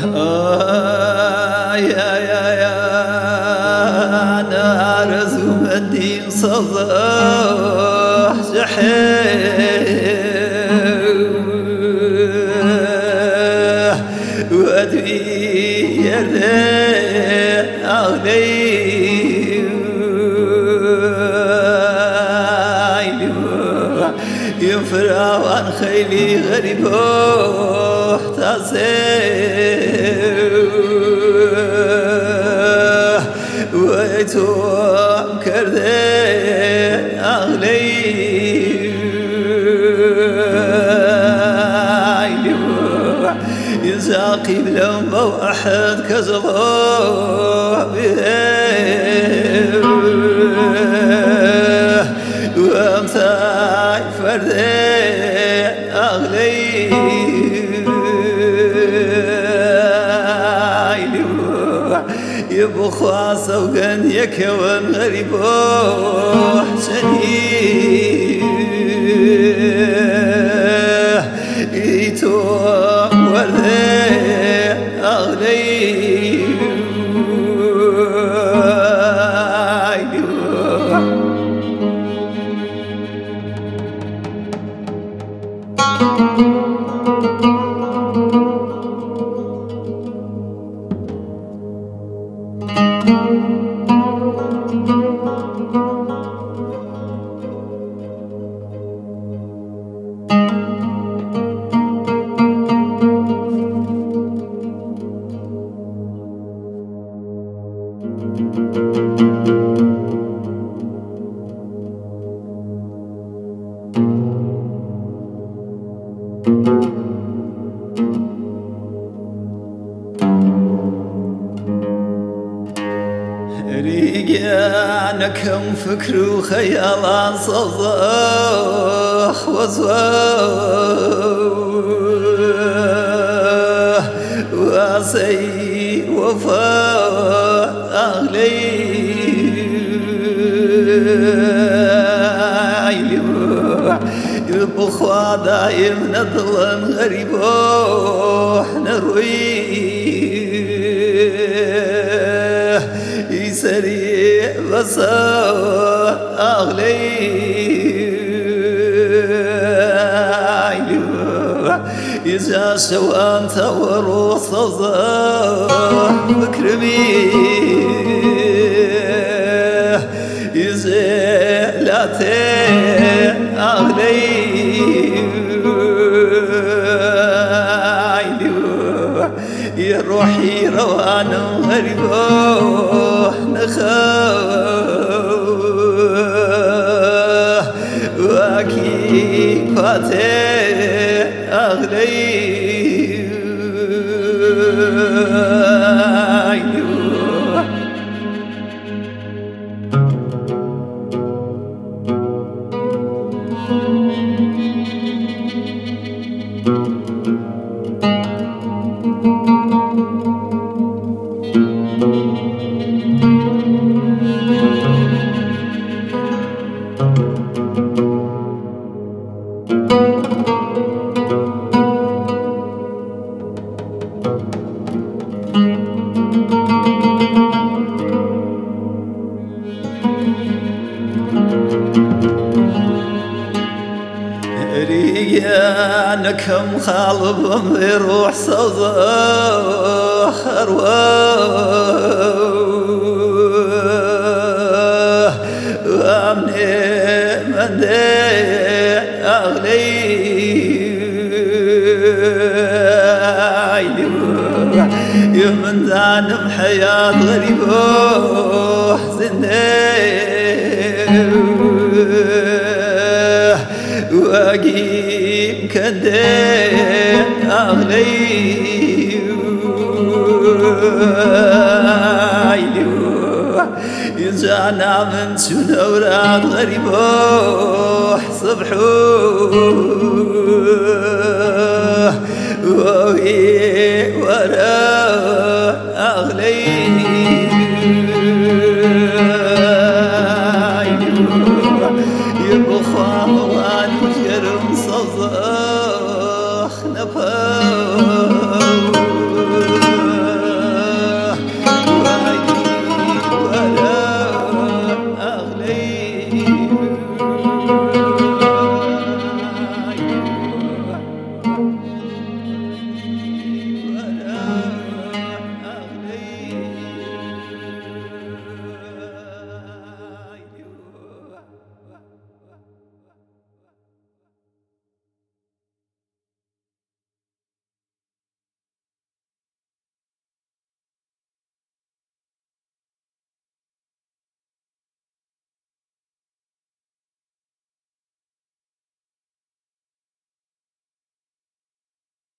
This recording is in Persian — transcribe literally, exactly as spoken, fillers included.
آی آی آی أنا أرزو مدين صباح جحيح وأدوي يردين أغلي ينفرع عن خيلي غريب احتسب ويتوم كردين أغلي يزاقي بلوم أحد كزغوه وامتاي فردين أغلي يبخوا سوقن يكون غريب حسني يتوم وردين أغلي ريقانكم فكر وخيال صداخ وزواه واسي وفاء أغلي يبخوا دايم نظلم غريب نرويه يسري بصا أغلي إذا سوان ثور صدى مكرمي إذا لا أغلي يا روحي روان غريب نخاف واكي فاتح أغلي ريانكم خالب بروح صدى خرواه وامني من دي أغلي يمن دانم حياة غريبة حزني واقيم كدين أغلي يزعنا من سنورات غريبة صبحو